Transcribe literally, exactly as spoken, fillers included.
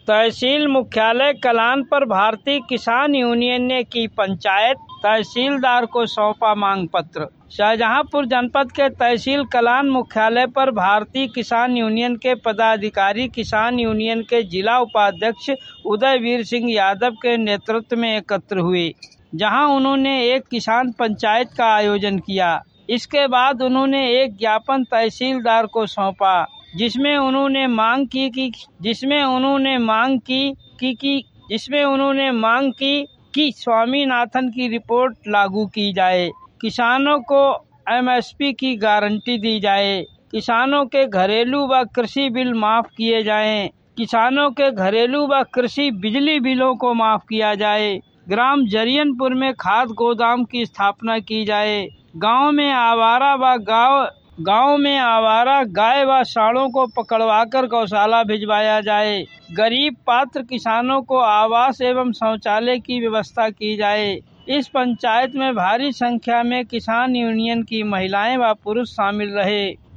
तहसील मुख्यालय कलान पर भारतीय किसान यूनियन ने की पंचायत, तहसीलदार को सौंपा मांग पत्र। शाहजहांपुर जनपद के तहसील कलान मुख्यालय पर भारतीय किसान यूनियन के पदाधिकारी किसान यूनियन के जिला उपाध्यक्ष उदयवीर सिंह यादव के नेतृत्व में एकत्र हुए, जहां उन्होंने एक किसान पंचायत का आयोजन किया। इसके बाद उन्होंने एक ज्ञापन तहसीलदार को सौंपा, जिसमें उन्होंने मांग की कि जिसमें उन्होंने मांग की कि, कि जिसमें उन्होंने मांग की कि स्वामीनाथन की रिपोर्ट लागू की जाए, किसानों को एमएसपी की गारंटी दी जाए, किसानों के घरेलू व कृषि बिल माफ किए जाएं, किसानों के घरेलू व कृषि बिजली बिलों को माफ किया जाए, ग्राम जरियनपुर में खाद गोदाम की स्थापना की जाए, गांव में आवारा व गांव गांव में आवारा गाय व सांडों को पकड़वाकर गौशाला भिजवाया जाए, गरीब पात्र किसानों को आवास एवं शौचालय की व्यवस्था की जाए। इस पंचायत में भारी संख्या में किसान यूनियन की महिलाएं व पुरुष शामिल रहे।